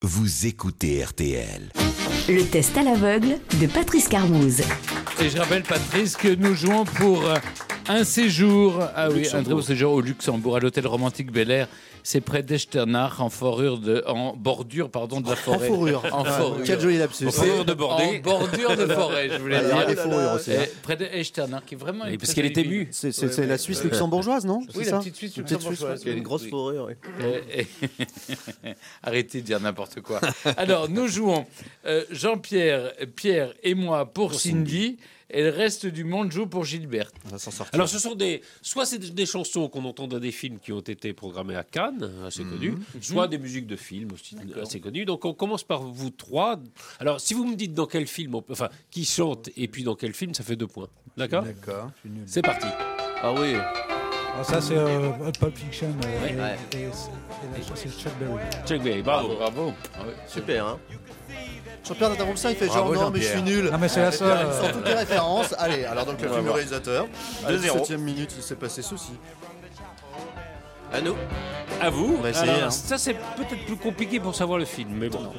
Vous écoutez RTL. Le test à l'aveugle de Patrice Carmouze. Et je rappelle, Patrice, que nous jouons pour un séjour, un très beau séjour au Luxembourg, à l'hôtel romantique Bel Air. C'est près d'Echternach, en bordure de la forêt. En fourrure. Quel joli lapsus. En bordure de forêt, je voulais dire. Des fourrures aussi. Près d'Echternach, qui est vraiment. Et parce qu'elle est émue. C'est la Suisse luxembourgeoise, non? Oui, la petite Suisse luxembourgeoise. Il y a une grosse fourrure. Arrêtez de dire n'importe quoi. Alors, nous jouons Jean-Pierre, Pierre et moi pour Cindy. Et le reste du monde joue pour Gilberte. On va s'en sortir. Alors, ce sont soit c'est des chansons qu'on entend dans des films qui ont été programmés à Cannes, assez connus, soit des musiques de films aussi assez connues. Donc, on commence par vous trois. Alors, si vous me dites dans quel film, qui chante et puis dans quel film, ça fait 2 points. D'accord. C'est parti. Ah oui. Alors ça c'est Pulp Fiction et ça c'est Chuck Berry. Chuck Berry, bravo. Ah ouais. Super, hein. Jean-Pierre Nataromsa, il fait genre non, mais je suis nul. Non, mais c'est la seule. Sans toutes les références. Allez, alors donc le film du réalisateur. 2-0. 7e minute, il s'est passé ceci. À nous. À vous. On va essayer, Alors, hein. ça, c'est peut-être plus compliqué pour savoir le film, mais bon.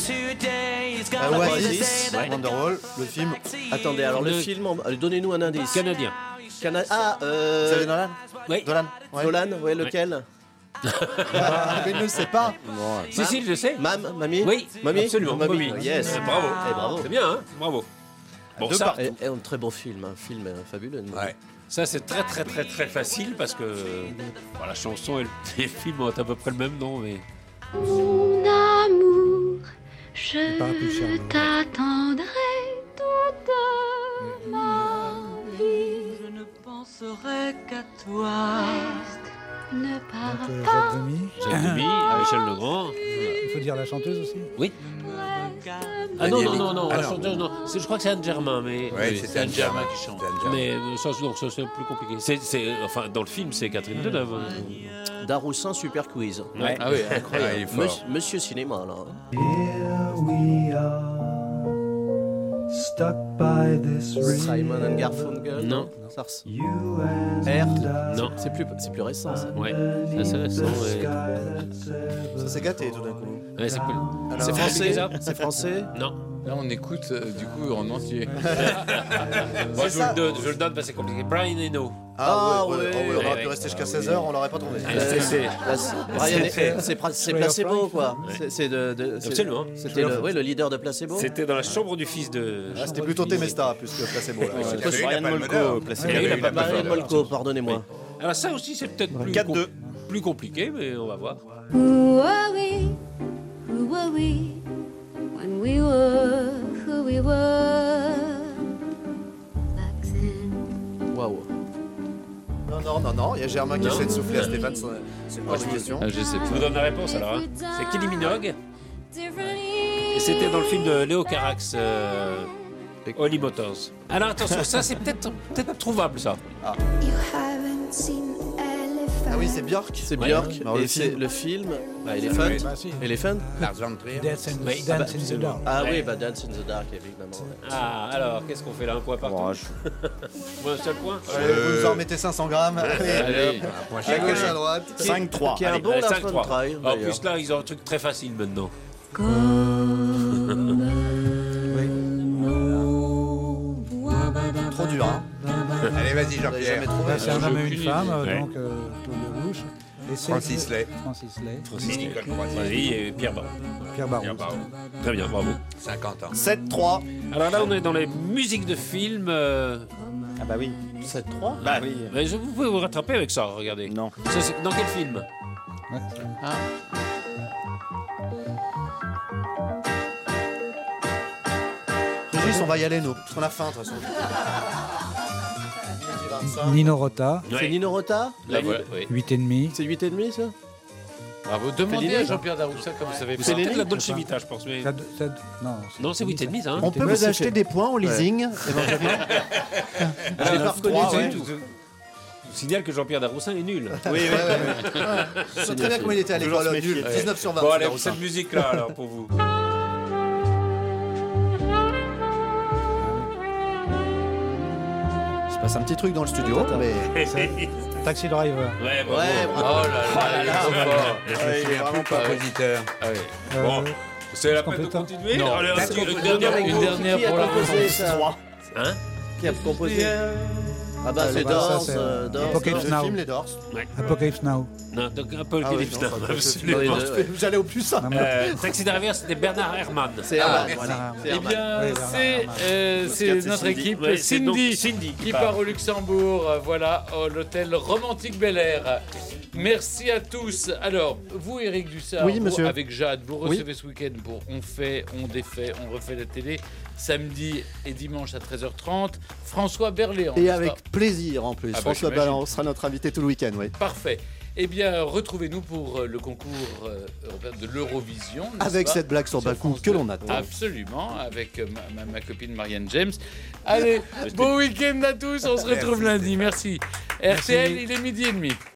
Oasis, Wonderwall, le film. Attendez, alors le film, donnez-nous un indice. Canadien. Xavier Nolan. Oui. Dolan. Ouais. Nolan, ouais, lequel? Mais il ne sait pas. Si, je sais. Mamie? Oui, Mamie? absolument. Mamie. Mamie. Yes. Bravo. Bravo. C'est bien, hein. Bravo. Bon, ça, Et un très beau film, un film fabuleux. ouais. Ça, c'est très, très, très, très facile parce que la chanson et le film ont à peu près le même nom, mais. Mon amour, pas plus cher, je t'attendrai toute ma vie. Je ne penserai qu'à toi. Ne pars Donc pas. Jacques Demy. Jacques Demy, Michel Legrand. Il faut dire la chanteuse aussi. Oui. Ah non, la chanteuse, non. Je crois que c'est Anne Germain, mais. Oui, C'est Anne Germain qui chante. Mais ça, c'est plus compliqué. Dans le film, c'est Catherine Deneuve. Daroussin, super quiz. Ouais. Ah oui, incroyable. il est fort. Monsieur Cinéma, là. Simon and Garfunkel. Non. Sars. R. Non. C'est plus récent, ça. Ouais. C'est assez récent. Ouais. Ça s'est gâté tout d'un coup. Ouais, c'est cool. C'est français. C'est français. Non. Là, on écoute du coup en entier. Moi, je le donne parce que c'est compliqué. Brian Eno. Ah ouais, on aurait ouais. pu rester jusqu'à 16h, on l'aurait pas trouvé. C'est Placebo, quoi. Absolument. C'était le leader de Placebo. C'était dans la chambre du fils de. Ah, c'était plutôt Temesta plus que Placebo. Là. Il y a eu la Palme d'Or. Il y a eu la Palme d'Or. Marianne Molko, pardonnez-moi. Alors ça aussi, c'est peut-être plus 4-2. Plus compliqué, mais on va voir. Who were we when we were who we were back then? Waouh. Non, il y a Germain qui essaie de souffler à Stéphane, c'est une bonne question. Je sais Je vous donne la réponse alors. Hein. C'est Kylie Minogue. Differently. Et c'était dans le film de Léo Carax, Holly Motors. Alors attention, ça c'est peut-être trouvable ça. You haven't seen elephant. Ah oui, c'est Björk. C'est Ouais. Björk. Alors, Et le c'est film. le film. Elephant. Bah si. Elephant. L'argent de Trier. Dance in Oui. Dance in the Dark. Ah Ouais. oui, Dance in the Dark, évidemment. Ah, alors qu'est-ce qu'on fait là? Un point partout. Un seul point. Vous nous en remettez 500 grammes. Allez. À gauche, à droite. 5-3. Qui est un Allez, bon allez, Lars von 5-3. Trier, En d'ailleurs. plus là, ils ont un truc très facile maintenant. Trop dur, hein. Allez, vas-y, Vous l'avez jamais Jean-Pierre. trouvé. Bah, c'est un homme et une aucune femme, idée. donc Claude Lelouch. Et c'est- Francis Lay. Francis Lay. Nicole Croisier. Vas-y, et Pierre Barraud. Pierre Barou. Bien, bravo. Très bien, bravo. 50 ans. 7-3. Alors là, on est dans les musiques de films. Ah bah oui. 7-3. Bah, mais vous pouvez vous rattraper avec ça, regardez. Non. Ça, c'est dans quel film? Ouais. Régis, on va y aller, nous. Parce qu'on a faim, de toute façon. Nino Rota, C'est Nino Rota. Là, voilà, oui. 8,5. C'est 8,5, ça? Bravo. Demandez à Jean-Pierre Daroussin comme vous savez C'est pas. peut-être la Dolce Vita, je pense. Mais... Non, c'est 8,5, ça. Hein. On peut vous acheter des points en leasing, éventuellement. Je l'ai pas reconnu Ouais. du tout. Je vous signale que Jean-Pierre Daroussin est nul. Oui. Je sais très bien comment il était à l'école. Nul. 19 sur 20. Bon, allez, Daroussin. cette musique-là, alors, pour vous. Il se passe un petit truc dans le studio, mais... Taxi Driver. Ouais, bravo. Ouais, Oh là là, il est trop fort. Il est vraiment pas compositeur. Ah oui. Bon, C'est la peine de compétent. continuer. Non. Allez, Qui a Une dernière pour la composé ça Hein Qui a composé Ah bah c'est bah, ça, Doors, c'est, Doors. Apocalypse Le Now. film Les Doors. Apocalypse Now. Non, donc un peu le Ah oui, Philippe non, Starr, ça, absolument. les deux, ouais. J'allais au plus simple. Taxi Driver, c'était Bernard Herrmann. C'est Ah, Herman, merci. voilà. C'est Eh Herman. bien, Oui, c'est notre Cindy. équipe, Ouais, c'est donc Cindy, Cindy qui part au Luxembourg, voilà, à l'hôtel Romantique Bel Air. Merci à tous. Alors, vous, Éric Dussard, Oui, vous, monsieur. avec Jade, vous Oui. recevez ce week-end pour On fait, on défait, on refait la télé, samedi et dimanche à 13h30. François Berléand. Et n'est-ce avec pas plaisir en plus. Ah bah, François j'imagine. Balland sera notre invité tout le week-end, oui. Parfait. Eh bien, retrouvez-nous pour le concours européen de l'Eurovision. n'est-ce Avec pas cette blague sur Bakou France que 2. l'on attend. Absolument, avec ma copine Marianne James. Allez, bon week-end à tous, on se retrouve lundi. Merci. RTL, il est 12h30.